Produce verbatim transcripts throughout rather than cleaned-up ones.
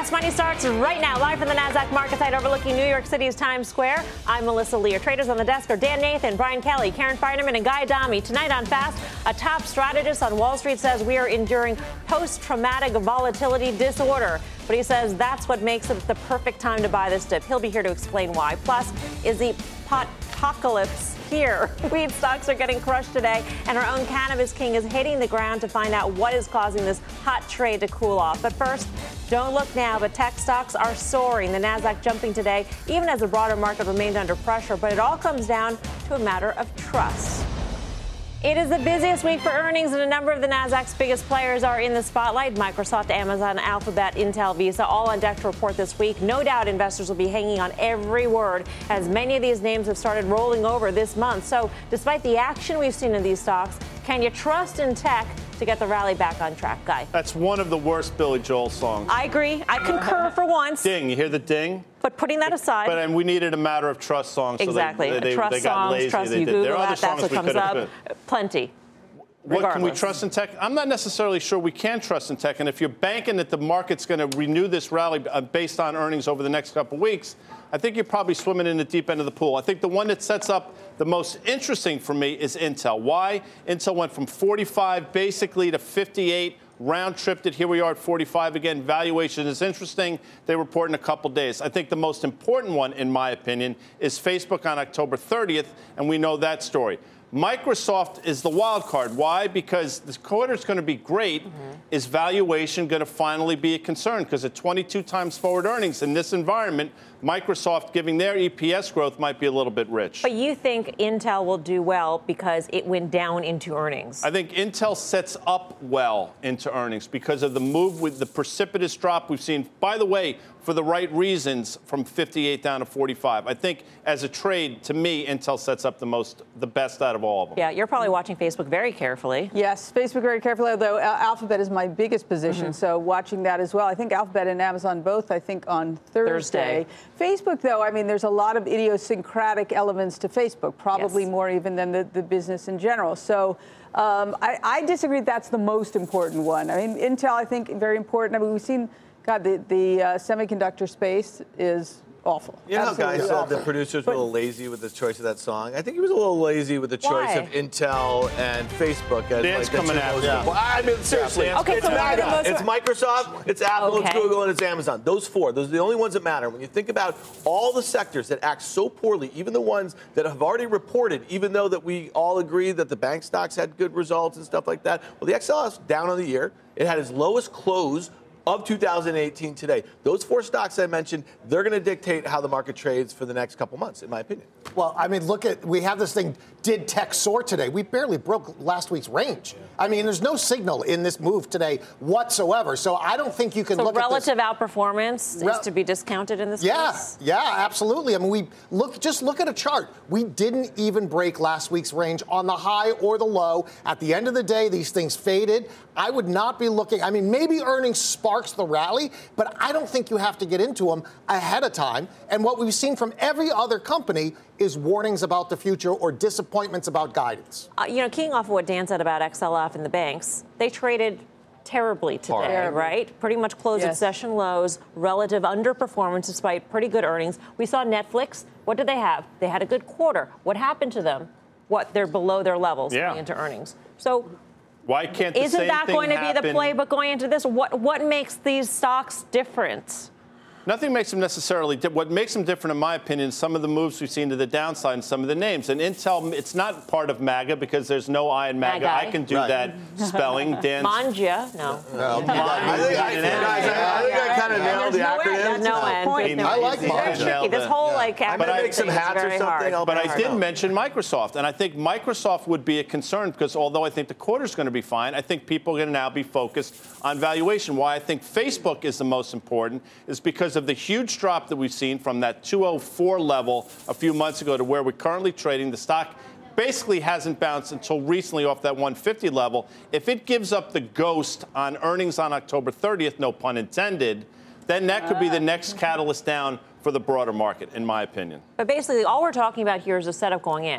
Fast Money starts right now, live from the NASDAQ market site overlooking New York City's Times Square. I'm Melissa Lee. Our traders on the desk are Dan Nathan, Brian Kelly, Karen Feinerman, and Guy Adami. Tonight on Fast, a top strategist on Wall Street says we are enduring post-traumatic volatility disorder. But he says that's what makes it the perfect time to buy this dip. He'll be here to explain why. Plus, is the pot-apocalypse here? Weed stocks are getting crushed today, and our own cannabis king is hitting the ground to find out what is causing this hot trade to cool off. But first, don't look now, but tech stocks are soaring. The NASDAQ jumping today, even as the broader market remained under pressure. But it all comes down to a matter of trust. It is the busiest week for earnings, and a number of the NASDAQ's biggest players are in the spotlight. Microsoft, Amazon, Alphabet, Intel, Visa, all on deck to report this week. No doubt investors will be hanging on every word, as many of these names have started rolling over this month. So despite the action we've seen in these stocks, can you trust in tech to get the rally back on track, Guy? That's one of the worst Billy Joel songs. I agree. I concur for once. Ding. You hear the ding? But putting that aside. But and we needed a matter of trust song. Exactly. So they, they, trust they got songs, lazy. trust they you did. Google there are that, that's what comes up. Plenty. What Regardless. can we trust in tech? I'm not necessarily sure we can trust in tech. And if you're banking that the market's going to renew this rally based on earnings over the next couple of weeks, I think you're probably swimming in the deep end of the pool. I think the one that sets up the most interesting for me is Intel. Why? Intel went from forty-five basically to fifty-eight. Round tripped it. Here we are at forty-five again. Valuation is interesting. They report in a couple days. I think the most important one, in my opinion, is Facebook on October thirtieth, and we know that story. Microsoft is the wild card. Why? Because this quarter is going to be great. Mm-hmm. Is valuation going to finally be a concern? Because at twenty-two times forward earnings in this environment, Microsoft giving their E P S growth might be a little bit rich. But you think Intel will do well because it went down into earnings? I think Intel sets up well into earnings because of the move with the precipitous drop we've seen. By the way, for the right reasons, from fifty-eight down to forty-five. I think as a trade, to me, Intel sets up the most, the best out of all of them. Yeah, you're probably watching Facebook very carefully. Yes, Facebook very carefully, although Alphabet is my biggest position, mm-hmm. so watching that as well. I think Alphabet and Amazon both, I think, on Thursday. Thursday. Facebook, though, I mean, there's a lot of idiosyncratic elements to Facebook, probably yes. more even than the, the business in general. So um, I, I disagree that's the most important one. I mean, Intel, I think, very important. I mean, we've seen, God, the, the uh, semiconductor space is awful. You know how Guy said awful. the producers but, were a little lazy with the choice of that song? I think he was a little lazy with the choice why? of Intel and Facebook. As Dan's like coming after yeah. well, I mean, seriously. Yeah, okay, it's, so Meta, it's Microsoft, it's Apple, okay. it's Google, and it's Amazon. Those four, those are the only ones that matter. When you think about all the sectors that act so poorly, even the ones that have already reported, even though that we all agree that the bank stocks had good results and stuff like that, well, the X L S down on the year. It had its lowest close of two thousand eighteen today. Those four stocks I mentioned, they're going to dictate how the market trades for the next couple months, in my opinion. Well, I mean, look at, we have this thing, did tech soar today? We barely broke last week's range. I mean, there's no signal in this move today whatsoever. So I don't think you can so look at this. relative outperformance Re- is to be discounted in this yeah, case? Yeah, absolutely. I mean, we look, just look at a chart. We didn't even break last week's range on the high or the low. At the end of the day, these things faded. I would not be looking, I mean, maybe earnings sparks the rally, but I don't think you have to get into them ahead of time. And what we've seen from every other company is warnings about the future or disappointments about guidance. Uh, you know, keying off of what Dan said about X L F and the banks, they traded terribly today, Horrible. right? Pretty much closed yes. at session lows, relative underperformance despite pretty good earnings. We saw Netflix. What did they have? They had a good quarter. What happened to them? What, they're below their levels yeah. going into earnings. So why can't the isn't same that thing going to happen? be the playbook going into this? What what makes these stocks different? Nothing makes them necessarily different. What makes them different, in my opinion, is some of the moves we've seen to the downside and some of the names. And Intel, it's not part of MAGA because there's no I in MAGA. MAGA. I can do Right. that spelling. Dan's Manja, no. No, I think I, guys, I, I, think I kind of nailed the There's acronym. no end. Point. There's no I like end. It's very Manja. tricky. This whole Yeah. like I might acronym make some thing is hats or very something. hard. I'll But I back did out. mention Microsoft, and I think Microsoft would be a concern because although I think the quarter's going to be fine, I think people are going to now be focused on valuation. Why I think Facebook is the most important is because of the huge drop that we've seen from that two oh four level a few months ago to where we're currently trading. The stock basically hasn't bounced until recently off that one fifty level. If it gives up the ghost on earnings on October thirtieth, no pun intended, then that could be the next catalyst down for the broader market, in my opinion. But basically, all we're talking about here is a setup going in.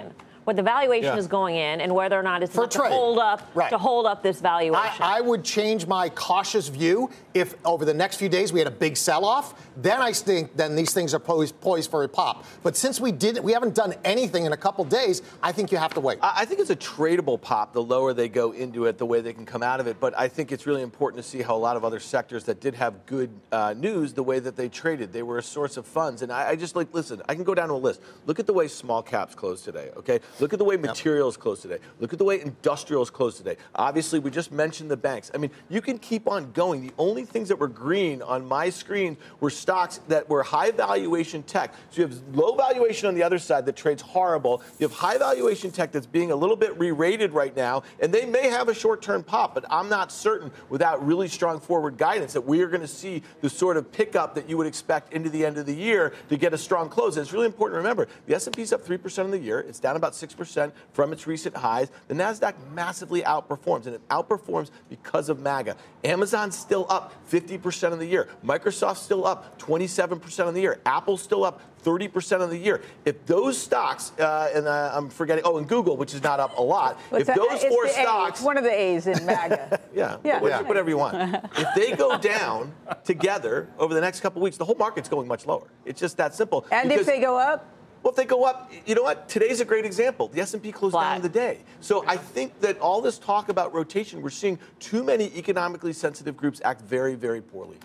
what the valuation Yeah. is going in and whether or not it's For enough to trade. hold up Right. to hold up this valuation. I, I would change my cautious view if over the next few days we had a big sell-off. Then I think then these things are poised, poised for a pop. But since we didn't, we haven't done anything in a couple days, I think you have to wait. I I think it's a tradable pop. The lower they go into it, the way they can come out of it. But I think it's really important to see how a lot of other sectors that did have good uh, news, the way that they traded, they were a source of funds. And I, I just like listen. I can go down to a list. Look at the way small caps closed today. Okay. Look at the way materials closed today. Look at the way industrials closed today. Obviously, we just mentioned the banks. I mean, you can keep on going. The only things that were green on my screen were stocks that were high valuation tech. So you have low valuation on the other side that trades horrible. You have high valuation tech that's being a little bit re-rated right now, and they may have a short-term pop, but I'm not certain without really strong forward guidance that we are going to see the sort of pickup that you would expect into the end of the year to get a strong close. And it's really important to remember, the S and P's up three percent on the year. It's down about six percent from its recent highs. The NASDAQ massively outperforms, and it outperforms because of MAGA. Amazon's still up fifty percent on the year. Microsoft's still up twenty-seven percent on the year. Apple's still up thirty percent of the year. If those stocks, uh, and uh, I'm forgetting, oh, and Google, which is not up a lot. What's if that? those It's four the A. stocks, It's one of the A's in MAGA. yeah, Yeah. wh- Yeah. whatever you want. If they go down together over the next couple of weeks, the whole market's going much lower. It's just that simple. And Because- if they go up? well, if they go up, you know what? Today's a great example. The S and P closed Flat. down the day. So I think that all this talk about rotation, we're seeing too many economically sensitive groups act very, very poorly.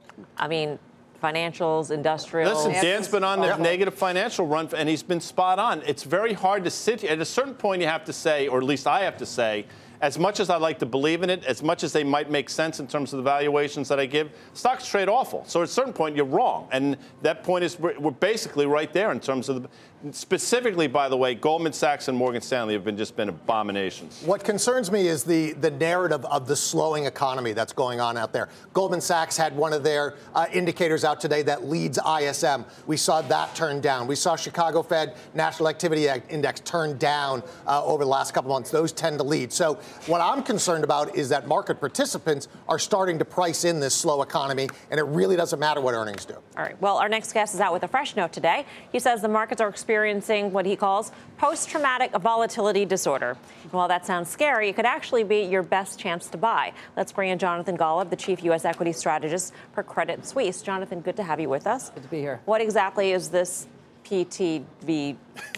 I mean, financials, industrials. Listen, Dan's been on the Yeah. negative financial run, and he's been spot on. It's very hard to sit here. At a certain point, you have to say, or at least I have to say, as much as I like to believe in it, as much as they might make sense in terms of the valuations that I give, stocks trade awful. So at a certain point, you're wrong. And that point is we're, we're basically right there in terms of the, specifically, by the way, Goldman Sachs and Morgan Stanley have been just been abominations. What concerns me is the, the narrative of the slowing economy that's going on out there. Goldman Sachs had one of their uh, indicators out today that leads I S M. We saw that turn down. We saw Chicago Fed National Activity Index turn down uh, over the last couple months. Those tend to lead. So what I'm concerned about is that market participants are starting to price in this slow economy, and it really doesn't matter what earnings do. All right. Well, our next guest is out with a fresh note today. He says the markets are experiencing what he calls post-traumatic volatility disorder. And while that sounds scary, it could actually be your best chance to buy. Let's bring in Jonathan Golub, the chief U S equity strategist for Credit Suisse. Jonathan, good to have you with us. Good to be here. What exactly is this P T V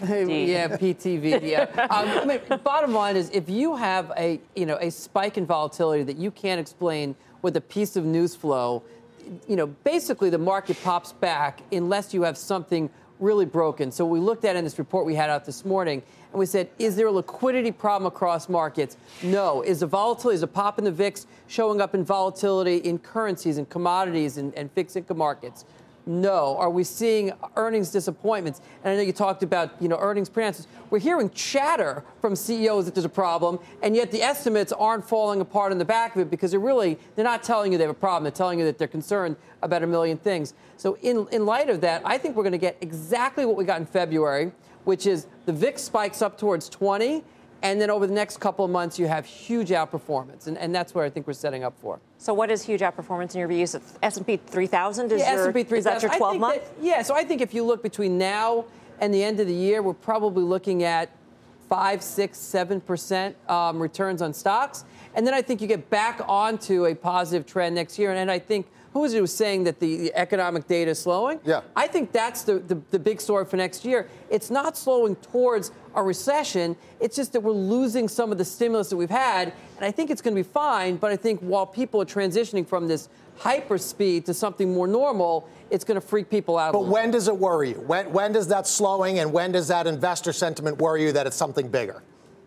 D? Yeah, P T V. Yeah. um, I mean, bottom line is, if you have a you know a spike in volatility that you can't explain with a piece of news flow, you know, basically the market pops back unless you have something really broken. So we looked at in this report we had out this morning, and we said, is there a liquidity problem across markets? No. Is the volatility, is a pop in the V I X showing up in volatility in currencies and commodities and, and fixed income markets? No. Are we seeing earnings disappointments? And I know you talked about, you know, earnings pre-announcements. We're hearing chatter from C E Os that there's a problem, and yet the estimates aren't falling apart in the back of it because they're really, they're not telling you they have a problem. They're telling you that they're concerned about a million things. So in, in light of that, I think we're going to get exactly what we got in February, which is the V I X spikes up towards twenty, and then over the next couple of months, you have huge outperformance. And, and that's what I think we're setting up for. So what is huge outperformance in your view? Is it S and P three thousand? Is, Yeah, your, S and P three thousand. is that your twelve month? Yeah, so I think if you look between now and the end of the year, we're probably looking at five, six, seven percent um, returns on stocks. And then I think you get back onto a positive trend next year. And, and I think, who was it who was saying that the, the economic data is slowing? Yeah. I think that's the, the, the big story for next year. It's not slowing towards a recession. It's just that we're losing some of the stimulus that we've had. And I think it's going to be fine. But I think while people are transitioning from this hyper speed to something more normal, it's going to freak people out. But when does it worry you? When, when does that slowing and when does that investor sentiment worry you that it's something bigger?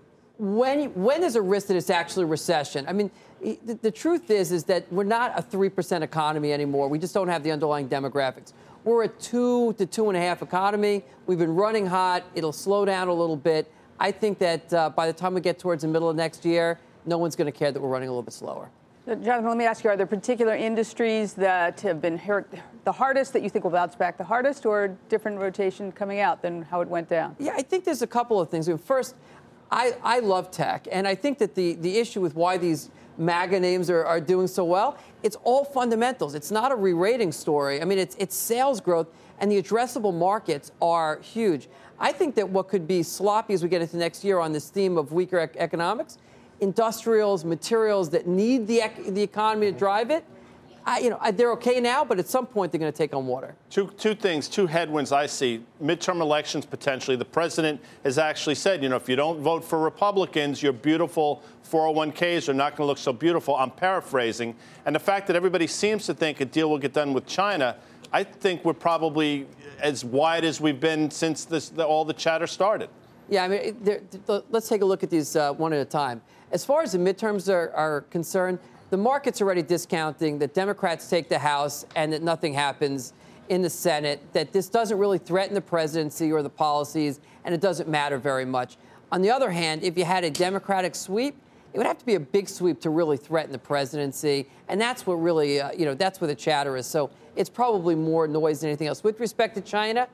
When when there's a risk that it's actually a recession? I mean, the, the truth is is that we're not a three percent economy anymore. We just don't have the underlying demographics. We're a two to two and a half economy. We've been running hot. It'll slow down a little bit. I think that uh, by the time we get towards the middle of next year, no one's going to care that we're running a little bit slower. Jonathan, let me ask you, are there particular industries that have been hurt the hardest that you think will bounce back the hardest, or different rotation coming out than how it went down? Yeah, I think there's a couple of things. I mean, first, I, I love tech, and I think that the, the issue with why these MAGA names are, are doing so well. It's all fundamentals. It's not a re-rating story. I mean, it's it's sales growth, and the addressable markets are huge. I think that what could be sloppy as we get into next year on this theme of weaker ec- economics, industrials, materials that need the ec- the economy to drive it, I, you know, I, they're okay now, but at some point they're going to take on water. Two, two things, two headwinds I see. Midterm elections, potentially. The president has actually said, you know, if you don't vote for Republicans, your beautiful four oh one k's are not going to look so beautiful. I'm paraphrasing. And the fact that everybody seems to think a deal will get done with China, I think we're probably as wide as we've been since this, the, all the chatter started. Yeah, I mean, they're, they're, let's take a look at these uh, one at a time. As far as the midterms are, are concerned, the market's already discounting that Democrats take the House and that nothing happens in the Senate, that this doesn't really threaten the presidency or the policies, and it doesn't matter very much. On the other hand, if you had a Democratic sweep, it would have to be a big sweep to really threaten the presidency, and that's what really, uh, you know, that's where the chatter is. So it's probably more noise than anything else. With respect to China,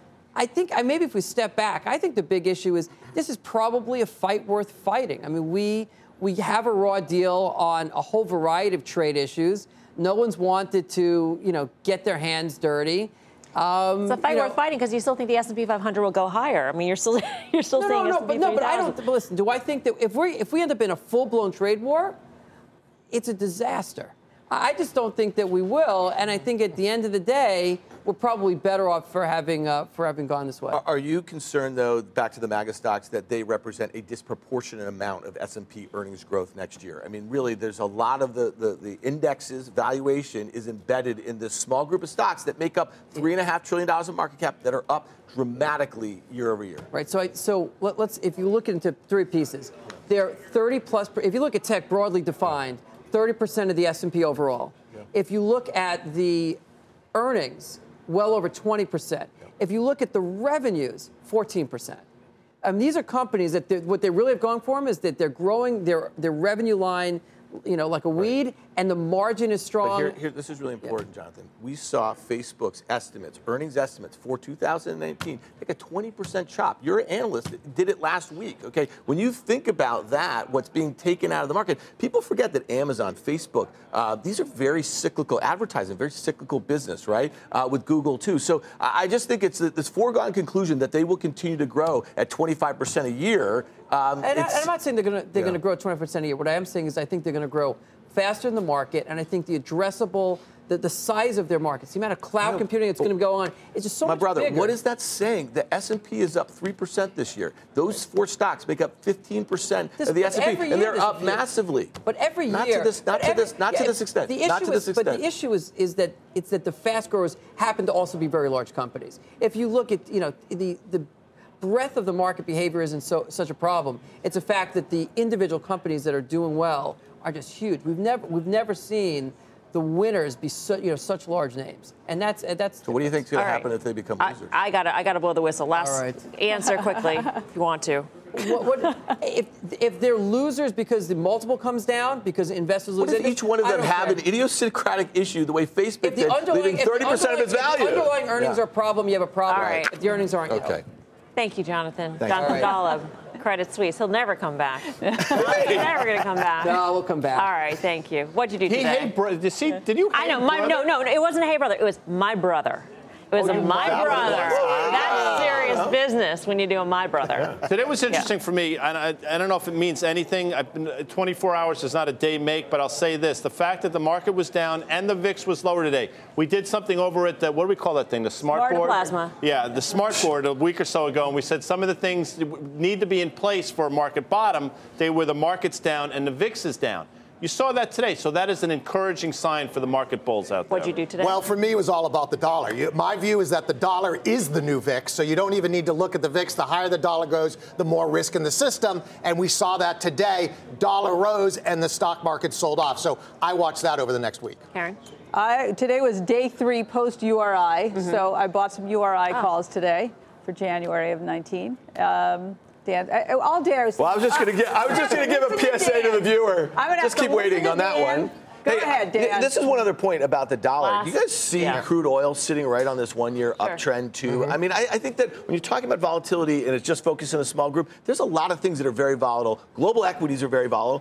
I think I, maybe if we step back, I think the big issue is this is probably a fight worth fighting. I mean, we we have a raw deal on a whole variety of trade issues. No one's wanted to, you know, get their hands dirty. Um, it's a fight you know, worth fighting because you still think the S and P five hundred will go higher. I mean, you're still you're still no, saying no, no, S and P but no, but I don't. three thousand. But listen, do I think that if we if we end up in a full blown trade war, it's a disaster. I just don't think that we will, and I think at the end of the day, we're probably better off for having uh, for having gone this way. Are, are you concerned, though, back to the MAGA stocks, that they represent a disproportionate amount of S and P earnings growth next year? I mean, really, there's a lot of the, the, the index's valuation is embedded in this small group of stocks that make up three and a half trillion dollars of market cap that are up dramatically year over year. Right. So, I, so let, let's if you look into three pieces, they're thirty plus. If you look at tech broadly defined, thirty percent of the S and P overall. Yeah. If you look at the earnings, well over twenty percent. Yeah. If you look at the revenues, fourteen percent. I mean, these are companies that what they really have going for them is that they're growing their, their revenue line, you know, like a weed, right. And the margin is strong. But here, here, this is really important, yeah. Jonathan. We saw Facebook's estimates, earnings estimates for two thousand nineteen, take a twenty percent chop. Your analyst did it last week, okay? When you think about that, what's being taken out of the market, people forget that Amazon, Facebook, uh, these are very cyclical advertising, very cyclical business, right? Uh, with Google, too. So I just think it's this foregone conclusion that they will continue to grow at twenty-five percent a year. Um, and, I, and I'm not saying they're going to they're yeah. going to grow twenty percent a year. What I am saying is I think they're going to grow faster in the market, and I think the addressable, the, the size of their markets, the amount of cloud computing that's going to go on, is just so My much brother, bigger. What is that saying? The S and P is up three percent this year. Those four stocks make up fifteen percent this, of the S and P, and they're up year. massively. But every not year, to this, not to every, this, not yeah, to this extent. The issue not to this is, extent. But the issue is, is that it's that the fast growers happen to also be very large companies. If you look at, you know, the the breadth of the market behavior isn't so such a problem. It's a fact that the individual companies that are doing well are just huge. We've never we've never seen the winners be so, you know, such large names, and that's that's. So what do you think is going All to right. happen if they become losers? I, I gotta I gotta blow the whistle. Last All right. answer quickly if you want to. What, what, if if they're losers because the multiple comes down because investors lose What if it, each one of I them don't have care. an idiosyncratic issue the way Facebook If the did, underlying leaving if the thirty percent of its underlying- value? If the underlying earnings Yeah. are a problem, you have a problem. All right. If the earnings aren't, you Okay. know. Thank you, Jonathan. Thank Jonathan you. Golub, Credit Suisse. He'll never come back. He's never going to come back. No, we'll come back. All right, thank you. What'd you do He, today? hey, bro, did, he, did you? I know. hey, My, brother? no, no, it wasn't a hey brother. It was my brother. It was Oh, a your my brother. brother. Ah. That's serious business when you do a my brother. Today was interesting for me, and I, I don't know if it means anything. I've been, twenty-four hours does not a day make, but I'll say this. The fact that the market was down and the V I X was lower today. We did something over at the, what do we call that thing, the smart Smart board? plasma. Yeah, the smart board a week or so ago, and we said some of the things need to be in place for a market bottom. They were the market's down and the V I X is down. You saw that today, so that is an encouraging sign for the market bulls out there. What'd you do today? Well, for me, it was all about the dollar. You, my view is that the dollar is the new V I X, so you don't even need to look at the V I X. The higher the dollar goes, the more risk in the system, and we saw that today. Dollar rose, and the stock market sold off. So I watch that over the next week. Karen? I, today was day three post U R I, Mm-hmm. so I bought some U R I Oh. calls today for January of nineteen. Um, Dan, I, all day I was. Well, I was just going to give. I was just going to give a P S A to the viewer. I'm gonna Just have to keep waiting listen on to that Dan. one. Go Hey, ahead, th- Dan. This is one other point about the dollar. Last- you guys see yeah. crude oil sitting right on this one-year Sure. uptrend, too? I mean, I, I think that when you're talking about volatility and it's just focused on a small group, there's a lot of things that are very volatile. Global equities are very volatile.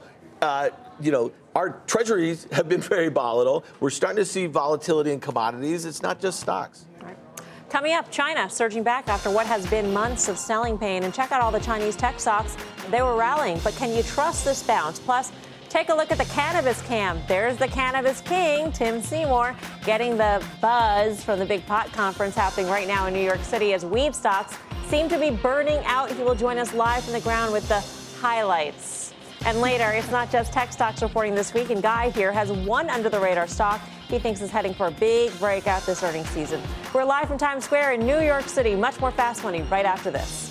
uh, you know, our treasuries have been very volatile. We're starting to see volatility in commodities. It's not just stocks. Right. Coming up, China surging back after what has been months of selling pain. And check out all the Chinese tech stocks. They were rallying. But can you trust this bounce? Plus, take a look at the cannabis cam. There's the cannabis king, Tim Seymour, getting the buzz from the Big Pot Conference happening right now in New York City as weed stocks seem to be burning out. He will join us live from the ground with the highlights. And later, it's not just tech stocks reporting this week, and Guy here has one under-the-radar stock he thinks is heading for a big breakout this earnings season. We're live from Times Square in New York City. Much more Fast Money right after this.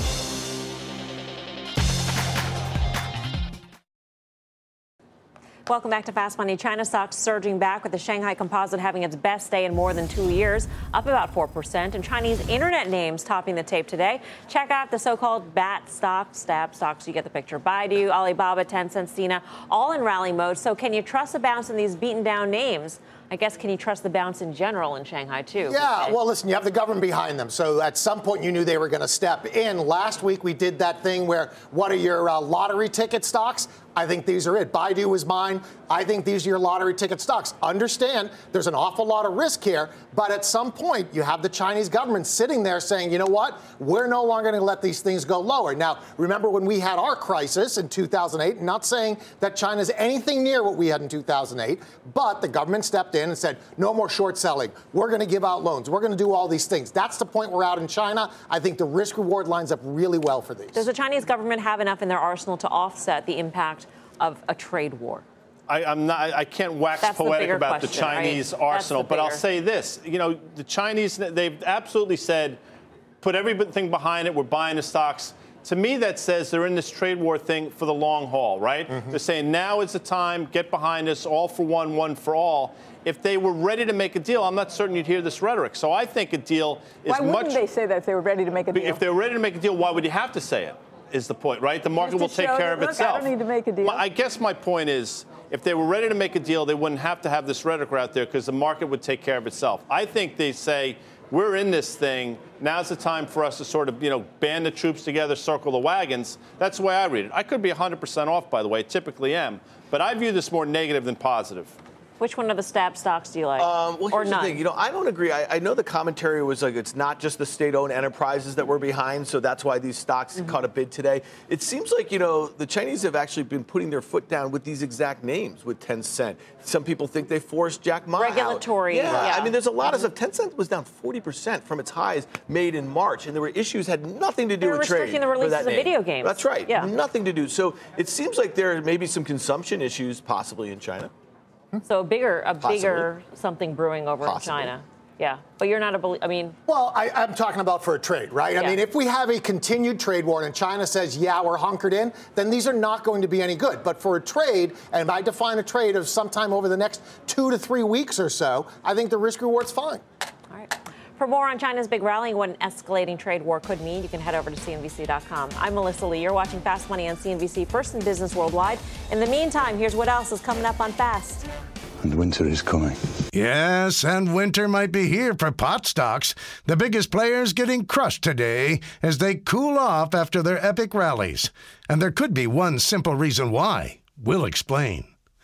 Welcome back to Fast Money. China stocks surging back with the Shanghai Composite having its best day in more than two years, up about four percent. And Chinese internet names topping the tape today. Check out the so-called BAT stocks, STAB stocks. You get the picture. Baidu, Alibaba, Tencent, Sina, all in rally mode. So can you trust a bounce in these beaten down names? I guess, can you trust the bounce in general in Shanghai, too? Yeah, well, listen, you have the government behind them. So at some point, you knew they were going to step in. Last week, we did that thing where, what are your uh, lottery ticket stocks? I think these are it. Baidu was mine. I think these are your lottery ticket stocks. Understand, there's an awful lot of risk here. But at some point, you have the Chinese government sitting there saying, you know what? We're no longer going to let these things go lower. Now, remember when we had our crisis in two thousand eight, not saying that China's anything near what we had in two thousand eight, but the government stepped in and said, no more short selling. We're going to give out loans. We're going to do all these things. That's the point we're out in China. I think the risk reward lines up really well for these. Does the Chinese government have enough in their arsenal to offset the impact of a trade war? I, I'm not. I can't wax That's poetic the about question, the Chinese right? arsenal, the but I'll bigger. say this: you know, the Chinese, they've absolutely said, put everything behind it. We're buying the stocks. To me, that says they're in this trade war thing for the long haul, right? Mm-hmm. They're saying now is the time. Get behind us. All for one, one for all. If they were ready to make a deal, I'm not certain you'd hear this rhetoric. So I think a deal is much. Why wouldn't much, they say that if they were ready to make a deal? If they were ready to make a deal, why would you have to say it? Is the point, right? The market will Just to take show care that, of look, itself. I don't need to make a deal. My, I guess my point is, if they were ready to make a deal, they wouldn't have to have this rhetoric out there because the market would take care of itself. I think they say, we're in this thing. Now's the time for us to sort of, you know, band the troops together, circle the wagons. That's the way I read it. I could be one hundred percent off, by the way. I typically am. But I view this more negative than positive. Which one of the STAB stocks do you like? Um, well, or here's none? the thing. You know, I don't agree. I, I know the commentary was like it's not just the state-owned enterprises that were behind, so that's why these stocks mm-hmm. caught a bid today. It seems like, you know, the Chinese have actually been putting their foot down with these exact names with Tencent. Some people think they forced Jack Ma Regulatory. out. Yeah. yeah. I mean, there's a lot mm-hmm. of stuff. Tencent was down forty percent from its highs made in March, and there were issues had nothing to do they were with trade. restricting the releases of video games. That's right. Yeah. Nothing to do. So it seems like there may be some consumption issues possibly in China. So a bigger, a Possibly. bigger something brewing over Possibly. in China. Yeah, but you're not a belie- I mean, Well, I, I'm talking about for a trade, right? I Yeah. mean, if we have a continued trade war and China says, yeah, we're hunkered in, then these are not going to be any good. But for a trade, and I define a trade of sometime over the next two to three weeks or so, I think the risk reward's fine. all right. For more on China's big rally and what an escalating trade war could mean, you can head over to C N B C dot com. I'm Melissa Lee. You're watching Fast Money on C N B C, first in business worldwide. In the meantime, here's what else is coming up on Fast. And winter is coming. Yes, and winter might be here for pot stocks. The biggest players getting crushed today as they cool off after their epic rallies. And there could be one simple reason why. We'll explain.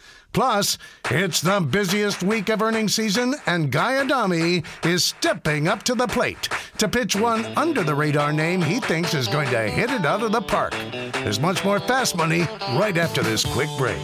Plus, it's the busiest week of earnings season, and Guy Adami is stepping up to the plate to pitch one under-the-radar name he thinks is going to hit it out of the park. There's much more Fast Money right after this quick break.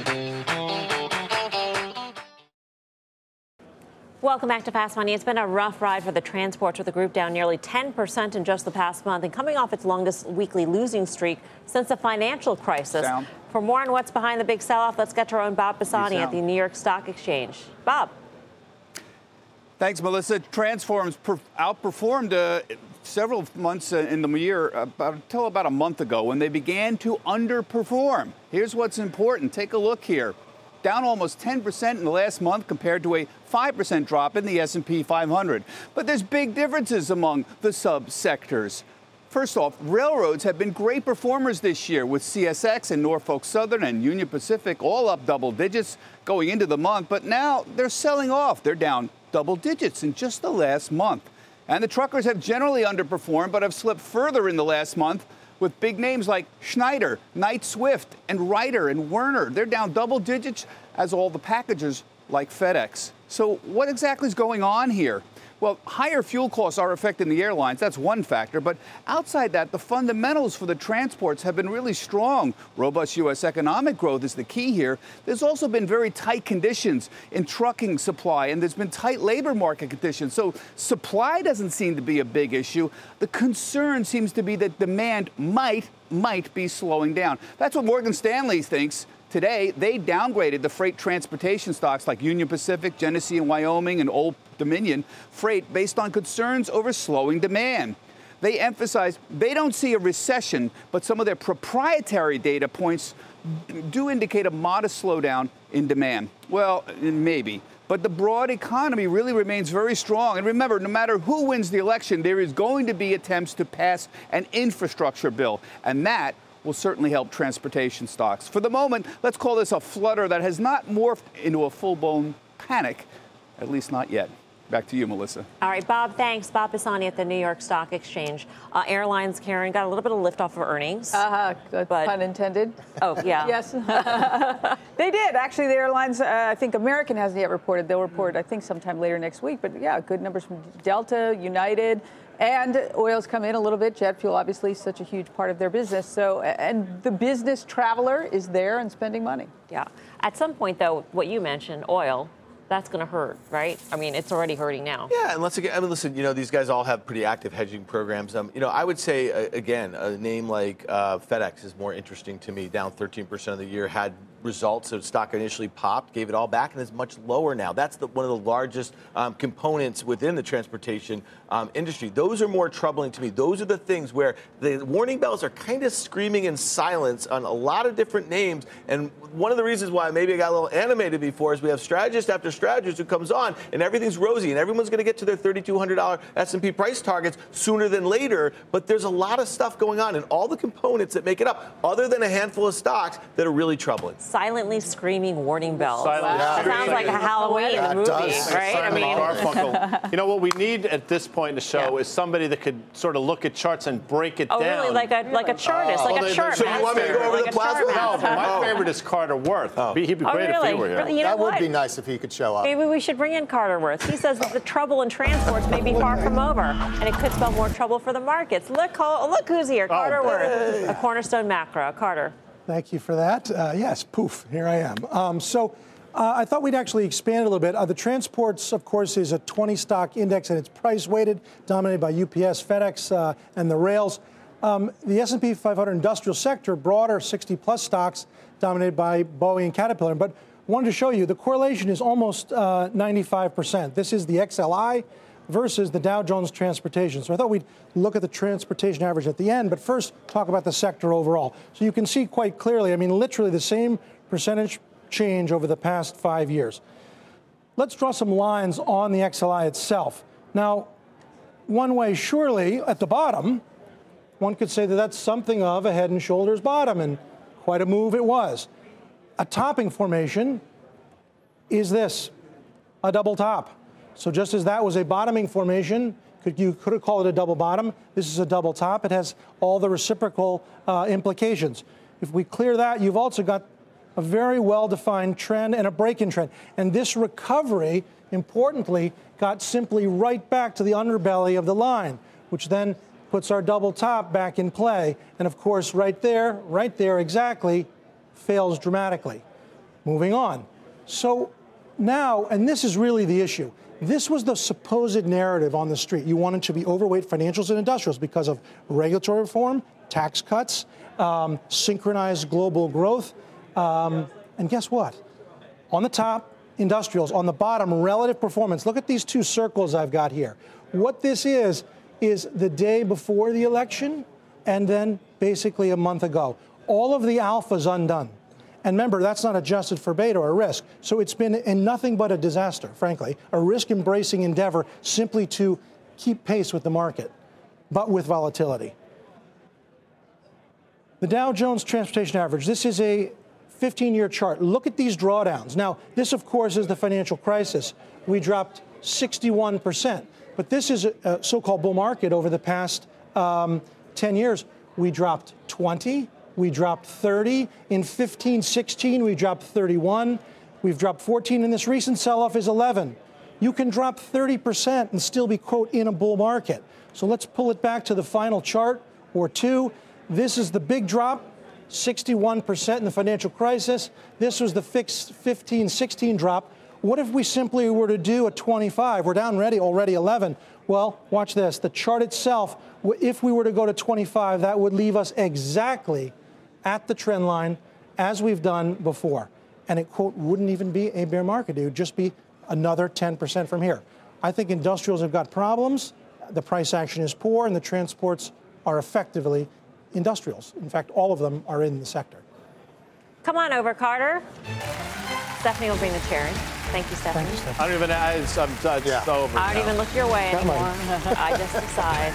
Welcome back to Fast Money. It's been a rough ride for the transports, with the group down nearly ten percent in just the past month and coming off its longest weekly losing streak since the financial crisis. Down. For more on what's behind the big sell-off, let's get to our own Bob Pisani at the New York Stock Exchange. Bob. Thanks, Melissa. Transforms per- outperformed uh, several months uh, in the year, about, until about a month ago, when they began to underperform. Here's what's important. Take a look here. Down almost ten percent in the last month compared to a five percent drop in the S and P five hundred. But there's big differences among the subsectors. First off, railroads have been great performers this year, with C S X and Norfolk Southern and Union Pacific all up double digits going into the month. But now they're selling off. They're down double digits in just the last month. And the truckers have generally underperformed, but have slipped further in the last month, with big names like Schneider, Knight-Swift, and Ryder and Werner. They're down double digits, as all the packagers like FedEx. So what exactly is going on here? Well, higher fuel costs are affecting the airlines. That's one factor. But outside that, the fundamentals for the transports have been really strong. Robust U S economic growth is the key here. There's also been very tight conditions in trucking supply, and there's been tight labor market conditions. So supply doesn't seem to be a big issue. The concern seems to be that demand might, might be slowing down. That's what Morgan Stanley thinks. Today, they downgraded the freight transportation stocks like Union Pacific, Genesee and Wyoming, and Old Dominion Freight based on concerns over slowing demand. They emphasize they don't see a recession, but some of their proprietary data points do indicate a modest slowdown in demand. Well, maybe. But the broad economy really remains very strong. And remember, no matter who wins the election, there is going to be attempts to pass an infrastructure bill. And that will certainly help transportation stocks. For the moment, let's call this a flutter that has not morphed into a full-blown panic, at least not yet. Back to you, Melissa. All right, Bob, thanks. Bob Pisani at the New York Stock Exchange. Uh, airlines, Karen, got a little bit of lift off of earnings. Uh-huh, good but, pun intended. Oh, yeah. Yes. They did. Actually, the airlines, uh, I think American hasn't yet reported. They'll report, I think, sometime later next week. But, yeah, good numbers from Delta, United. And oil's come in a little bit. Jet fuel, obviously, such a huge part of their business. So, and the business traveler is there and spending money. Yeah. At some point, though, what you mentioned, oil, that's going to hurt, right? I mean, it's already hurting now. Yeah, and let's again, I mean, listen, you know, these guys all have pretty active hedging programs. Um, you know, I would say, uh, again, a name like uh, FedEx is more interesting to me, down thirteen percent of the year, had results. So stock initially popped, gave it all back, and is much lower now. That's the, one of the largest um, components within the transportation um, industry. Those are more troubling to me. Those are the things where the warning bells are kind of screaming in silence on a lot of different names. And one of the reasons why maybe I got a little animated before is we have strategist after strategist who comes on, and everything's rosy, and everyone's going to get to their thirty-two hundred dollars S and P price targets sooner than later. But there's a lot of stuff going on, and all the components that make it up, other than a handful of stocks that are really troubling. Silently screaming warning bells. Silently Wow. screaming. Sounds like a Halloween That movie, does. right? I mean, Garfunkel. You know what we need at this point in the show Yeah. is somebody that could sort of look at charts and break it oh, down. really? Like a like a chartist, like Oh, a they- chart so you master. want me to go over like the a chart plasma? No, master. but my favorite is Carter Worth. He'd be Oh, great really? if he were here. Really? You know That would what? be nice if he could show up. Maybe we should bring in Carter Worth. He says that the trouble in transports may be far from over, and it could spell more trouble for the markets. Look, oh, look who's here, Carter Oh, Worth, a Cornerstone Macro. Carter. Thank you for that. Uh, yes, poof, here I am. Um, so uh, I thought we'd actually expand a little bit. Uh, the transports, of course, is a twenty stock index, and it's price weighted, dominated by U P S, FedEx, uh, and the rails. Um, the S and P five hundred industrial sector, broader sixty plus stocks, dominated by Boeing and Caterpillar. But wanted to show you the correlation is almost uh, ninety-five percent. This is the X L I versus the Dow Jones Transportation. So I thought we'd look at the transportation average at the end, but first talk about the sector overall. So you can see quite clearly, I mean, literally the same percentage change over the past five years. Let's draw some lines on the X L I itself. Now, one way surely at the bottom, one could say that that's something of a head and shoulders bottom, and quite a move it was. A topping formation is this, a double top. So just as that was a bottoming formation, could, you could have called it a double bottom. This is a double top. It has all the reciprocal uh, implications. If we clear that, you've also got a very well-defined trend and a break-in trend. And this recovery, importantly, got simply right back to the underbelly of the line, which then puts our double top back in play. And of course, right there, right there exactly, fails dramatically. Moving on. So now, and this is really the issue, this was the supposed narrative on the street. You wanted to be overweight financials and industrials because of regulatory reform, tax cuts, um, synchronized global growth. Um, and guess what? On the top, industrials. On the bottom, relative performance. Look at these two circles I've got here. What this is, is the day before the election and then basically a month ago. All of the alpha's undone. And remember, that's not adjusted for beta or risk. So it's been in nothing but a disaster, frankly, a risk-embracing endeavor simply to keep pace with the market, but with volatility. The Dow Jones Transportation Average, this is a fifteen-year chart. Look at these drawdowns. Now, this, of course, is the financial crisis. We dropped sixty-one percent. But this is a so-called bull market over the past um, ten years. we dropped twenty. We dropped thirty. In fifteen sixteen, we dropped thirty-one. We've dropped fourteen, and this recent sell-off is eleven. You can drop thirty percent and still be, quote, in a bull market. So let's pull it back to the final chart or two. This is the big drop, sixty-one percent in the financial crisis. This was the fixed fifteen sixteen drop. What if we simply were to do a twenty-five? We're down already, already eleven. Well, watch this. The chart itself, if we were to go to twenty-five, that would leave us exactly at the trend line as we've done before. And it, quote, wouldn't even be a bear market. It would just be another ten percent from here. I think industrials have got problems. The price action is poor, and the transports are effectively industrials. In fact, all of them are in the sector. Come on over, Carter. Stephanie will bring the chair in. Thank you, Stephanie. Thank you, Stephanie. I don't even, I, it's, I'm, it's Yeah. over. I don't now. even look your way That anymore. I just decide.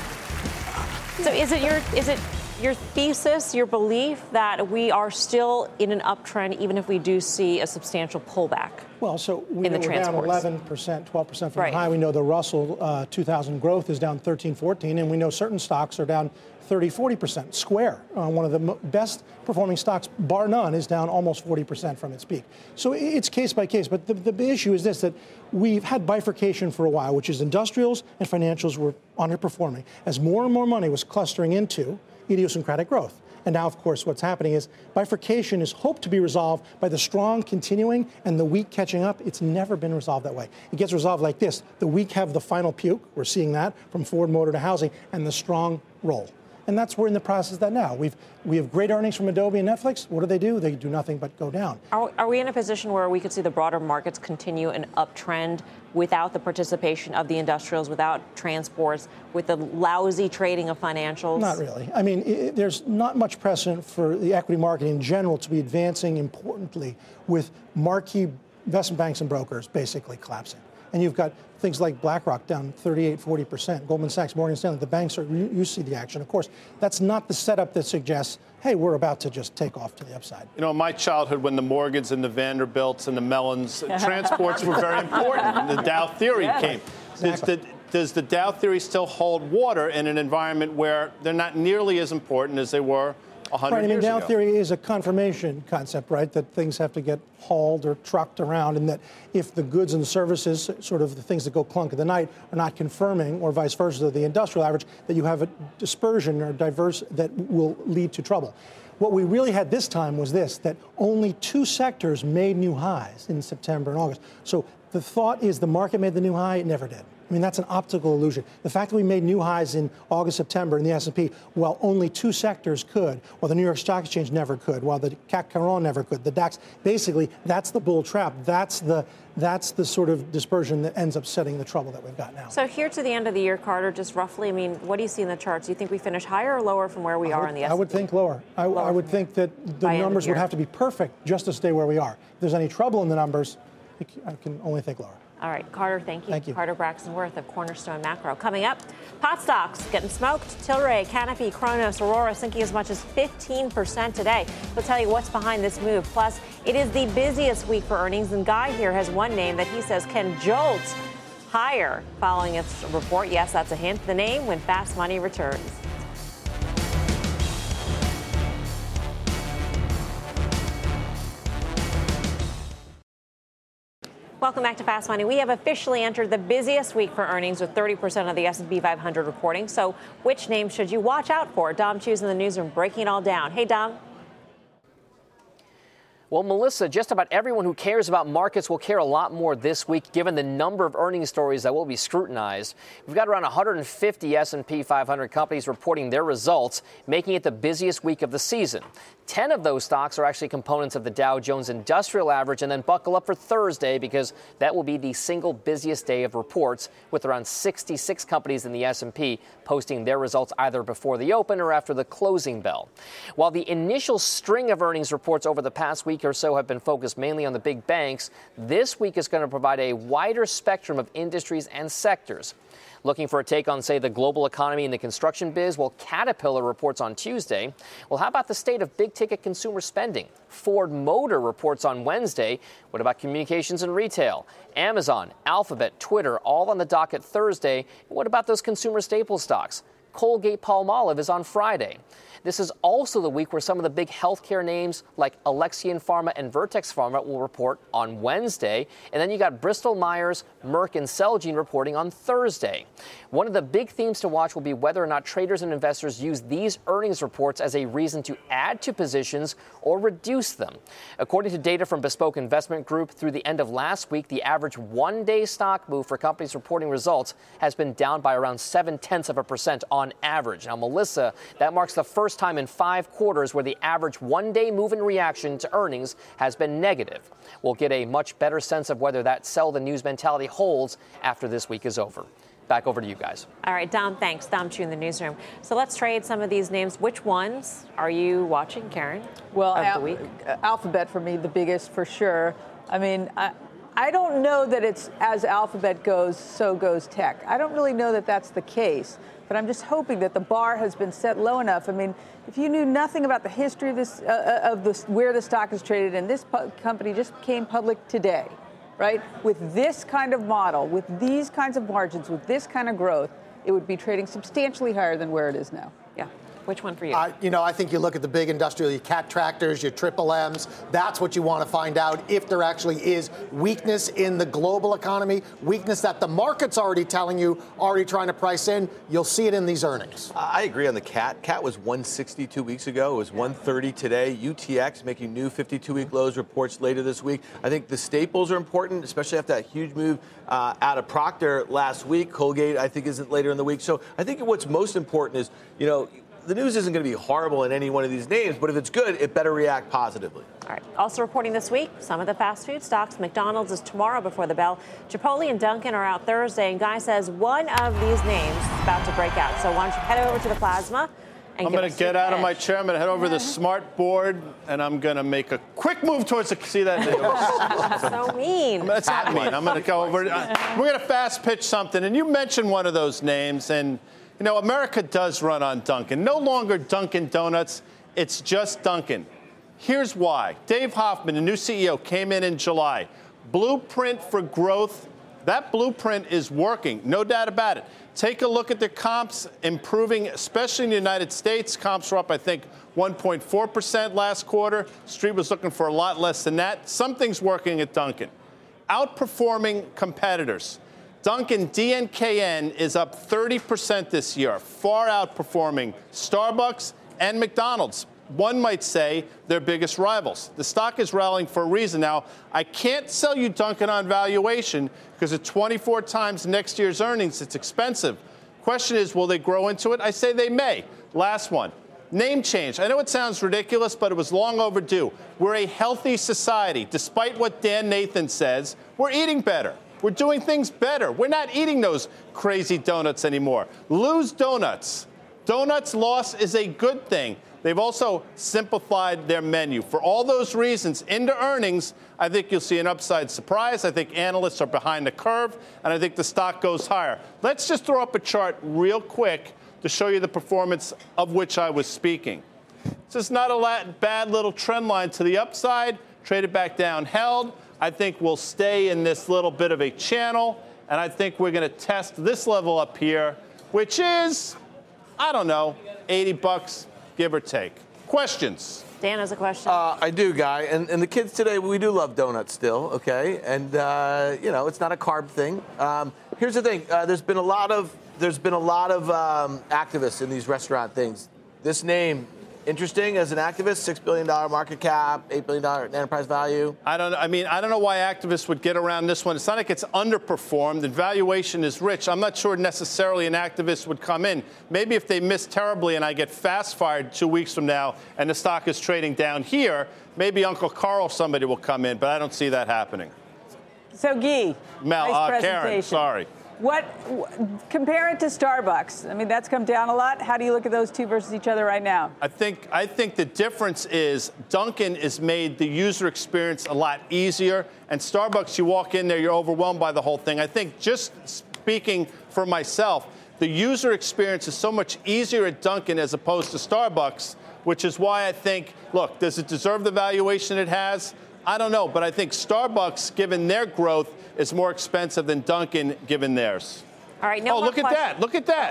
So is it your is it your thesis, your belief that we are still in an uptrend even if we do see a substantial pullback? Well, so we in know the we're down transports. eleven percent, twelve percent from Right. the high. We know the Russell uh, two thousand growth is down thirteen, fourteen, and we know certain stocks are down thirty, forty percent. Square, uh, one of the mo- best performing stocks, bar none, is down almost forty percent from its peak. So i- it's case by case. But the, the issue is this, that we've had bifurcation for a while, which is industrials and financials were underperforming as more and more money was clustering into idiosyncratic growth. And now, of course, what's happening is bifurcation is hoped to be resolved by the strong continuing and the weak catching up. It's never been resolved that way. It gets resolved like this. The weak have the final puke. We're seeing that from Ford Motor to housing, and the strong roll. And that's we're in the process of that now. We've we have great earnings from Adobe and Netflix. What do they do? They do nothing but go down. Are, are we in a position where we could see the broader markets continue an uptrend without the participation of the industrials, without transports, with the lousy trading of financials? Not really. I mean, i there's not much precedent for the equity market in general to be advancing importantly with marquee investment banks and brokers basically collapsing. And you've got things like BlackRock down thirty-eight, forty percent, Goldman Sachs, Morgan Stanley, the banks are, you, you see the action. Of course, that's not the setup that suggests, hey, we're about to just take off to the upside. You know, in my childhood, when the Morgans and the Vanderbilts and the Mellons, transports were very important. And the Dow theory Yeah. came. Exactly. Does the, does the Dow theory still hold water in an environment where they're not nearly as important as they were one hundred Right, I mean, years Dow ago? theory is a confirmation concept, right? That things have to get hauled or trucked around, and that if the goods and services, sort of the things that go clunk in the night, are not confirming, or vice versa, the industrial average, that you have a dispersion or diverse that will lead to trouble. What we really had this time was this, that only two sectors made new highs in September and August. So the thought is the market made the new high, it never did. I mean, that's an optical illusion. The fact that we made new highs in August, September in the S and P, while only two sectors could, while the New York Stock Exchange never could, while the C A C Caron never could, the DAX, basically, that's the bull trap. That's the that's the sort of dispersion that ends up setting the trouble that we've got now. So here to the end of the year, Carter, just roughly, I mean, what do you see in the charts? Do you think we finish higher or lower from where we I are would, in the S and P? I would think lower. I, Lower I would from think that the By end of numbers would year. have to be perfect just to stay where we are. If there's any trouble in the numbers, I can only think lower. All right, Carter, thank you. Thank you. Carter Braxton Worth of Cornerstone Macro. Coming up, pot stocks getting smoked. Tilray, Canopy, Kronos, Aurora sinking as much as fifteen percent today. We'll tell you what's behind this move. Plus, it is the busiest week for earnings, and Guy here has one name that he says can jolt higher following its report. Yes, that's a hint. The name when Fast Money returns. Welcome back to Fast Money. We have officially entered the busiest week for earnings with thirty percent of the S and P five hundred reporting. So which names should you watch out for? Dom Chu's in the newsroom breaking it all down. Hey, Dom. Well, Melissa, just about everyone who cares about markets will care a lot more this week, given the number of earnings stories that will be scrutinized. We've got around one hundred fifty S and P five hundred companies reporting their results, making it the busiest week of the season. Ten of those stocks are actually components of the Dow Jones Industrial Average, and then buckle up for Thursday because that will be the single busiest day of reports, with around sixty-six companies in the S and P posting their results either before the open or after the closing bell. While the initial string of earnings reports over the past week or so have been focused mainly on the big banks, this week is going to provide a wider spectrum of industries and sectors. Looking for a take on, say, the global economy and the construction biz? Well, Caterpillar reports on Tuesday. Well, how about the state of big-ticket consumer spending? Ford Motor reports on Wednesday. What about communications and retail? Amazon, Alphabet, Twitter, all on the docket Thursday. What about those consumer staple stocks? Colgate-Palmolive is on Friday. This is also the week where some of the big healthcare names like Alexion Pharma and Vertex Pharma will report on Wednesday. And then you got Bristol Myers, Merck, and Celgene reporting on Thursday. One of the big themes to watch will be whether or not traders and investors use these earnings reports as a reason to add to positions or reduce them. According to data from Bespoke Investment Group, through the end of last week, the average one-day stock move for companies reporting results has been down by around seven-tenths of a percent on average. Now, Melissa, that marks the first time in five quarters where the average one-day move in reaction to earnings has been negative. We'll get a much better sense of whether that sell the news mentality holds after this week is over. Back over to you guys. All right, Dom, thanks. Dom Chu in the newsroom. So let's trade some of these names. Which ones are you watching, Karen? Well, of Al- the week? Alphabet for me, the biggest for sure. I mean, I, I don't know that it's as Alphabet goes, so goes tech. I don't really know that that's the case. But I'm just hoping that the bar has been set low enough. I mean, if you knew nothing about the history of this, uh, of this, where the stock is traded, and this pu- company just became public today, right? With this kind of model, with these kinds of margins, with this kind of growth, it would be trading substantially higher than where it is now. Yeah. Which one for you? Uh, you know, I think you look at the big industrial, your Cat tractors, your Triple M's. That's what you want to find out if there actually is weakness in the global economy, weakness that the market's already telling you, already trying to price in. You'll see it in these earnings. I agree on the Cat. Cat was one sixty two weeks ago. It was one thirty today. U T X making new fifty-two week lows, reports later this week. I think the staples are important, especially after that huge move uh, out of Procter last week. Colgate, I think, isn't later in the week. So I think what's most important is, you know, the news isn't going to be horrible in any one of these names, but if it's good, it better react positively. All right. Also reporting this week, some of the fast food stocks. McDonald's is tomorrow before the bell. Chipotle and Dunkin' are out Thursday, and Guy says one of these names is about to break out. So why don't you head over to the plasma and I'm going to get out of my chair. I'm going to head over to the smart board, and I'm going to make a quick move towards the. See that? So mean. That's not mean. I'm going to go over. Uh, we're going to fast pitch something, and you mentioned one of those names, and you know America does run on Dunkin'. No longer Dunkin' Donuts. It's just Dunkin'. Here's why. Dave Hoffman, the new C E O, came in in July. Blueprint for growth. That blueprint is working, no doubt about it. Take a look at the comps improving, especially in the United States. Comps were up, I think, one point four percent last quarter. Street was looking for a lot less than that. Something's working at Dunkin'. Outperforming competitors. Dunkin' D N K N is up thirty percent this year, far outperforming Starbucks and McDonald's. One might say their biggest rivals. The stock is rallying for a reason. Now, I can't sell you Dunkin' on valuation because at twenty-four times next year's earnings, it's expensive. Question is, will they grow into it? I say they may. Last one. Name change. I know it sounds ridiculous, but it was long overdue. We're a healthy society. Despite what Dan Nathan says, we're eating better. We're doing things better. We're not eating those crazy donuts anymore. Lose donuts. Donuts loss is a good thing. They've also simplified their menu. For all those reasons, into earnings, I think you'll see an upside surprise. I think analysts are behind the curve, and I think the stock goes higher. Let's just throw up a chart real quick to show you the performance of which I was speaking. This is not a bad little trend line to the upside. Traded back down, held. I think we'll stay in this little bit of a channel, and I think we're going to test this level up here, which is, I don't know, eighty bucks. Give or take. Questions? Dan has a question. Uh, I do, Guy. And, and the kids today, we do love donuts still, okay? And, uh, you know, it's not a carb thing. Um, here's the thing. Uh, there's been a lot of, there's been a lot of um, activists in these restaurant things. This name, interesting as an activist, six billion dollars market cap, eight billion dollars enterprise value. I don't I mean, I don't know why activists would get around this one. It's not like it's underperformed. The valuation is rich. I'm not sure necessarily an activist would come in. Maybe if they miss terribly and I get fast fired two weeks from now and the stock is trading down here, maybe Uncle Carl, somebody will come in, but I don't see that happening. So, Guy, Mel, nice uh, Karen, sorry. What, compare it to Starbucks. I mean, that's come down a lot. How do you look at those two versus each other right now? I think I think the difference is Dunkin' has made the user experience a lot easier, and Starbucks, you walk in there, you're overwhelmed by the whole thing. I think just speaking for myself, the user experience is so much easier at Dunkin' as opposed to Starbucks, which is why I think, look, does it deserve the valuation it has? I don't know, but I think Starbucks, given their growth, is more expensive than Dunkin' given theirs. All right, no Oh, more look questions. at that. Look at that.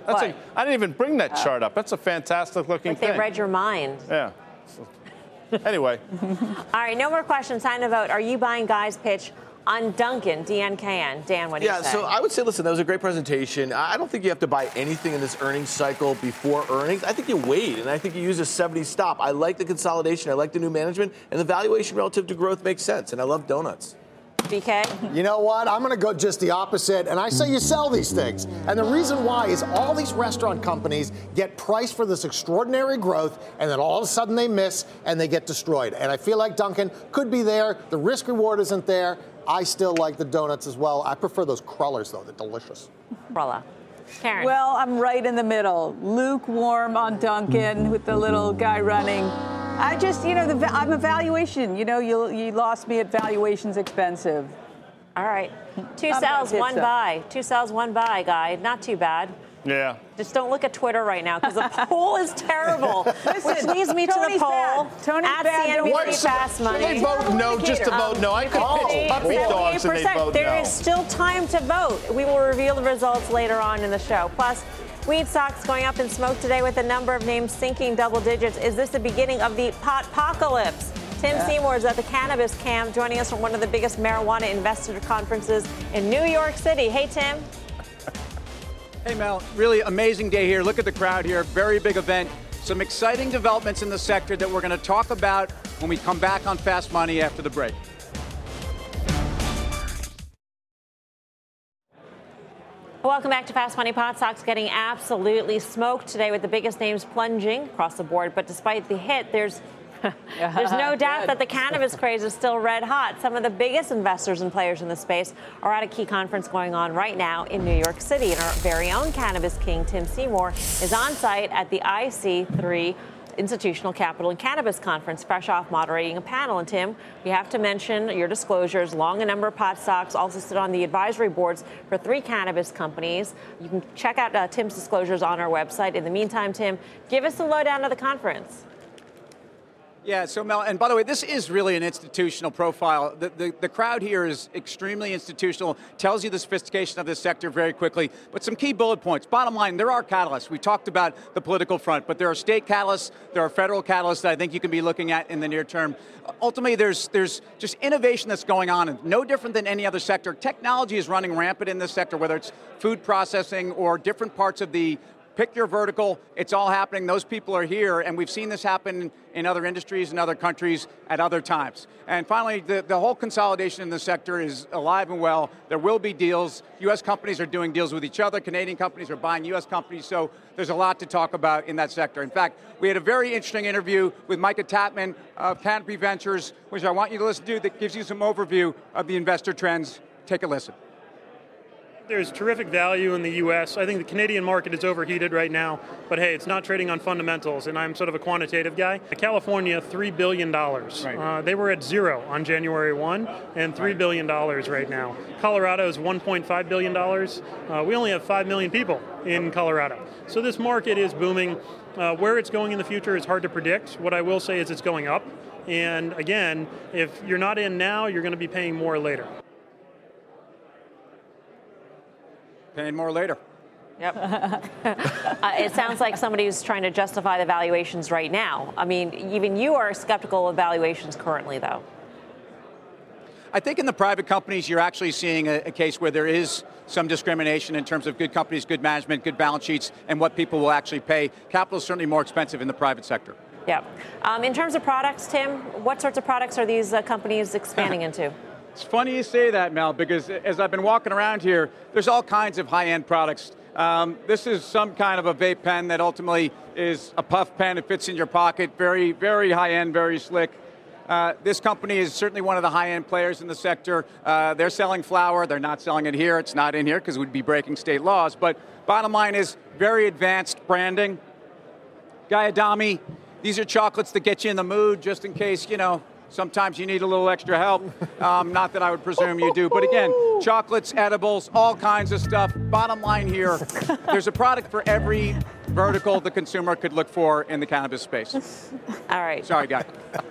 That's What? a, I didn't even bring that chart up. That's a fantastic looking Like thing. they read your mind. Yeah. Anyway. All right, no more questions. Time to vote. Are you buying Guy's pitch on Duncan, D N K N? Dan, what do yeah, you say? so I would say, listen, that was a great presentation. I don't think you have to buy anything in this earnings cycle before earnings. I think you wait, and I think you use a seventy stop. I like the consolidation. I like the new management, and the valuation relative to growth makes sense, and I love donuts. B K? You know what? I'm going to go just the opposite, and I say you sell these things. And the reason why is all these restaurant companies get priced for this extraordinary growth, and then all of a sudden they miss and they get destroyed. And I feel like Dunkin' could be there. The risk reward isn't there. I still like the donuts as well. I prefer those crullers, though. They're delicious. Cruller. Karen? Well, I'm right in the middle. Lukewarm on Duncan with the little guy running. I just, you know, the, I'm a valuation. You know, you you lost me at valuation's expensive. All right. Two I'm sells, gonna one ditch buy. Two sells, one buy, Guy. Not too bad. Yeah. Just don't look at Twitter right now because the poll is terrible. Which leads me to the Tony's poll. bad. Tony's at bad. C N B C What's- Fast Money. They vote no just to vote no. I could pitch puppy dogs and they vote There no. is still time to vote. We will reveal the results later on in the show. Plus, wheat stocks going up in smoke today with a number of names sinking double digits. Is this the beginning of the pot-pocalypse? Tim Yeah. Seymour is at the Cannabis Camp, joining us from one of the biggest marijuana investor conferences in New York City. Hey, Tim. Hey, Mel, really amazing day here. Look at the crowd here. Very big event. Some exciting developments in the sector that we're going to talk about when we come back on Fast Money after the break. Welcome back to Fast Money. Pot stocks getting absolutely smoked today with the biggest names plunging across the board. But despite the hit, there's there's no doubt that the cannabis craze is still red hot. Some of the biggest investors and players in the space are at a key conference going on right now in New York City. And our very own cannabis king, Tim Seymour, is on site at the I C three Institutional Capital and Cannabis Conference, fresh off moderating a panel. And Tim, we have to mention your disclosures. Long a number of pot stocks, also sit on the advisory boards for three cannabis companies. You can check out uh, Tim's disclosures on our website. In the meantime, Tim, give us the lowdown of the conference. Yeah, so Mel, and by the way, this is really an institutional profile. The, the, the crowd here is extremely institutional, tells you the sophistication of this sector very quickly. But some key bullet points. Bottom line, there are catalysts. We talked about the political front, but there are state catalysts, there are federal catalysts that I think you can be looking at in the near term. Ultimately, there's there's just innovation that's going on, and no different than any other sector. Technology is running rampant in this sector, whether it's food processing or different parts of the pick your vertical, it's all happening. Those people are here, and we've seen this happen in other industries and other countries at other times. And finally, the, the whole consolidation in the sector is alive and well. There will be deals. U S companies are doing deals with each other. Canadian companies are buying U S companies, so there's a lot to talk about in that sector. In fact, we had a very interesting interview with Micah Tatman of Canopy Ventures, which I want you to listen to, that gives you some overview of the investor trends. Take a listen. There's terrific value in the U S. I think the Canadian market is overheated right now, but hey, it's not trading on fundamentals, and I'm sort of a quantitative guy. California, three billion dollars. Right. Uh, they were at zero on January first, and three billion dollars right now. Colorado is one point five billion dollars. Uh, we only have five million people in Colorado. So this market is booming. Uh, where it's going in the future is hard to predict. What I will say is it's going up. And again, if you're not in now, you're going to be paying more later. Paying more later. Yep. uh, it sounds like somebody who's trying to justify the valuations right now. I mean, even you are skeptical of valuations currently, though. I think in the private companies, you're actually seeing a, a case where there is some discrimination in terms of good companies, good management, good balance sheets, and what people will actually pay. Capital is certainly more expensive in the private sector. Yeah. Um, in terms of products, Tim, what sorts of products are these uh, companies expanding into? It's funny you say that, Mel, because as I've been walking around here, there's all kinds of high-end products. Um, this is some kind of a vape pen that ultimately is a puff pen. It fits in your pocket. Very, very high-end, very slick. Uh, this company is certainly one of the high-end players in the sector. Uh, they're selling flour. They're not selling it here. It's not in here because we'd be breaking state laws. But bottom line is very advanced branding. Gayadami, these are chocolates that get you in the mood just in case, you know, sometimes you need a little extra help. Um, not that I would presume you do. But again, chocolates, edibles, all kinds of stuff. Bottom line here, there's a product for every vertical the consumer could look for in the cannabis space. All right. Sorry, guy.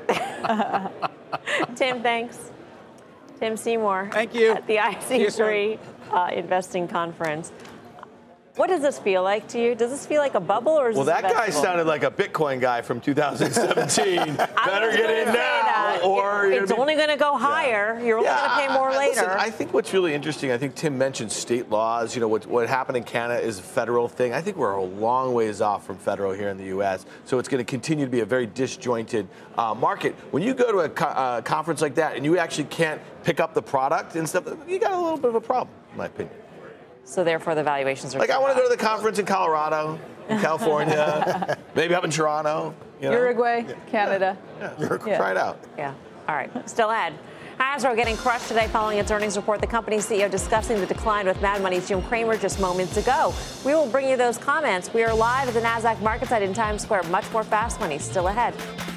Tim, thanks. Tim Seymour. Thank you. At the I C three uh, Investing Conference. What does this feel like to you? Does this feel like a bubble or is Well, this that guy sounded like a Bitcoin guy from two thousand seventeen. Better get in now, or it's only going to go higher. Yeah. You're only yeah, going to pay more I, later. Listen, I think what's really interesting, I think Tim mentioned state laws. You know, what, what happened in Canada is a federal thing. I think we're a long ways off from federal here in the U S, so it's going to continue to be a very disjointed uh, market. When you go to a co- uh, conference like that and you actually can't pick up the product and stuff, you got a little bit of a problem, in my opinion. So therefore, the valuations are like. I want to go to the conference in Colorado, in California, maybe up in Toronto. You know? Uruguay, yeah. Canada. Yeah. Yeah. yeah. Try it out. Yeah. All right. Still ahead. Hasbro getting crushed today following its earnings report. The company's C E O discussing the decline with Mad Money's Jim Cramer just moments ago. We will bring you those comments. We are live at the NASDAQ market site in Times Square. Much more Fast Money still ahead.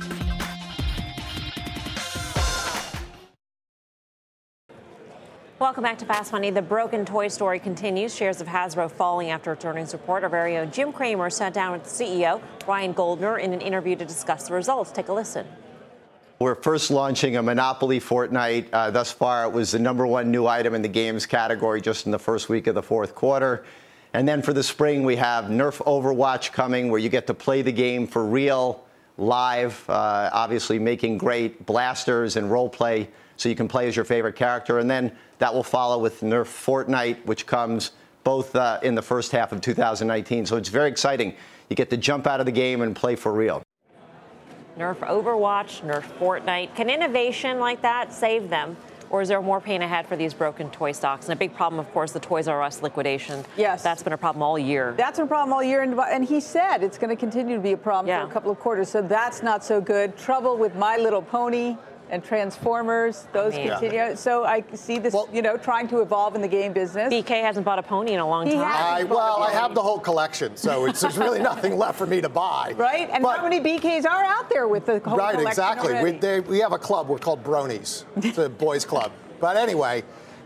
Welcome back to Fast Money. The broken toy story continues. Shares of Hasbro falling after its earnings report. Our very own Jim Cramer sat down with the C E O, Ryan Goldner, in an interview to discuss the results. Take a listen. We're first launching a Monopoly Fortnite. Uh, thus far, it was the number one new item in the games category just in the first week of the fourth quarter. And then for the spring, we have Nerf Overwatch coming, where you get to play the game for real, live, uh, obviously making great blasters and role play so you can play as your favorite character. And then that will follow with Nerf Fortnite, which comes both uh, in the first half of two thousand nineteen. So it's very exciting. You get to jump out of the game and play for real. Nerf Overwatch, Nerf Fortnite. Can innovation like that save them? Or is there more pain ahead for these broken toy stocks? And a big problem, of course, the Toys R Us liquidation. Yes. That's been a problem all year. That's been a problem all year. And, and he said it's going to continue to be a problem yeah. for a couple of quarters. So that's not so good. Trouble with My Little Pony and Transformers, those yeah. continue. So I see this, well, you know, trying to evolve in the game business. B K hasn't bought a pony in a long he time. I, well, I have the whole collection, so it's, there's really nothing left for me to buy. Right? And but, how many B Ks are out there with the whole right, collection exactly. already? We, they, we have a club. We're called Bronies. It's a boys' club. But anyway,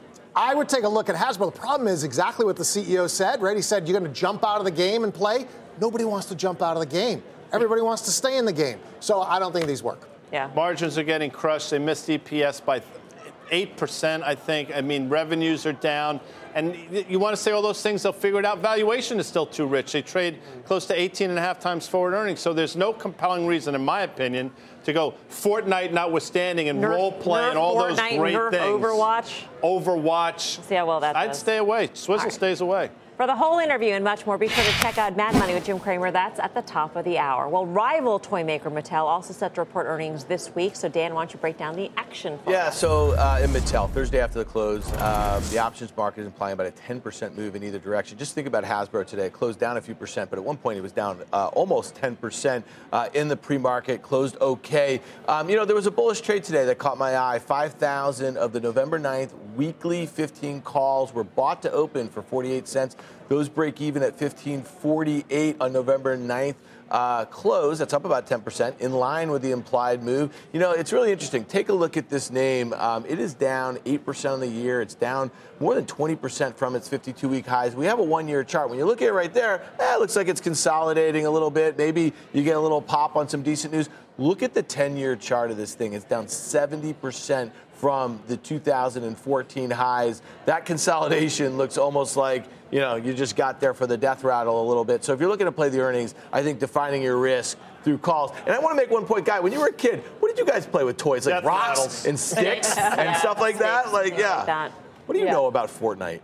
I would take a look at Hasbro. The problem is exactly what the C E O said, right? He said, you're going to jump out of the game and play. Nobody wants to jump out of the game. Everybody wants to stay in the game. So I don't think these work. Yeah. Margins are getting crushed. They missed E P S by eight percent, I think. I mean, revenues are down. And you want to say all those things, they'll figure it out. Valuation is still too rich. They trade close to eighteen and a half times forward earnings. So there's no compelling reason, in my opinion, to go Fortnite notwithstanding and Nerf, role play Nerf, and all Fortnite, those great Nerf, things. Overwatch. Overwatch. See how well that I'd does. stay away. Swizzle right. stays away. For the whole interview and much more, be sure to check out Mad Money with Jim Cramer. That's at the top of the hour. Well, rival toy maker Mattel also set to report earnings this week. So, Dan, why don't you break down the action for Yeah, us? so uh, in Mattel, Thursday after the close, um, the options market is implying about a ten percent move in either direction. Just think about Hasbro today. It closed down a few percent, but at one point it was down uh, almost ten percent uh, in the pre-market, closed okay. Um, you know, there was a bullish trade today that caught my eye. five thousand of the November ninth weekly fifteen calls were bought to open for forty-eight cents. Those break even at fifteen forty-eight on November ninth. Uh, close, that's up about ten percent, in line with the implied move. You know, it's really interesting. Take a look at this name. Um, it is down eight percent on the year. It's down more than twenty percent from its fifty-two week highs. We have a one-year chart. When you look at it right there, eh, it looks like it's consolidating a little bit. Maybe you get a little pop on some decent news. Look at the ten-year chart of this thing. It's down seventy percent from the two thousand fourteen highs. That consolidation looks almost like, you know, you just got there for the death rattle a little bit. So if you're looking to play the earnings, I think defining your risk through calls. And I want to make one point, Guy. When you were a kid, what did you guys play with toys? Like death rocks rattles. and sticks and stuff like that? Like, yeah. What do you yeah. know about Fortnite?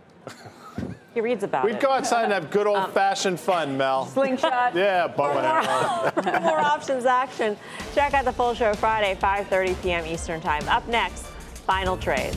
He reads about We'd it. go outside and have good old-fashioned um, fun, Mel. Slingshot. Yeah, bow and arrow. More options action. Check out the full show Friday, five thirty p.m. Eastern Time. Up next, final trades.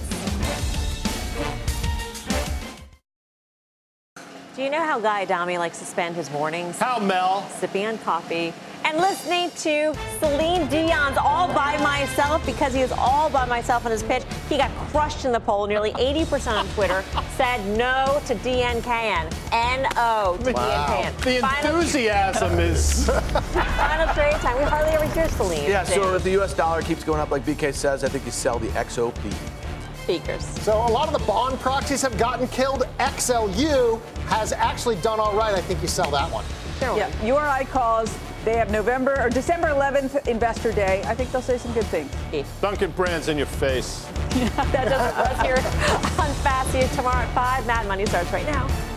Do you know how Guy Adami likes to spend his mornings? How, Mel? Sipping on coffee and listening to Celine Dion's All By Myself, because he was all by myself on his pitch. He got crushed in the poll. Nearly eighty percent on Twitter said no to D N K N. N O to wow. D N K N. The Final enthusiasm is... Final trade time. We hardly ever hear Celine. Yeah, so if the U S dollar keeps going up like B K says, I think you sell the X O P. Speakers. So a lot of the bond proxies have gotten killed. X L U has actually done all right. I think you sell that one. Yeah, U R I calls. They have November or December eleventh Investor Day. I think they'll say some good things. Duncan Brand's in your face. That does it for us here on Fast News tomorrow at five. Mad Money starts right now.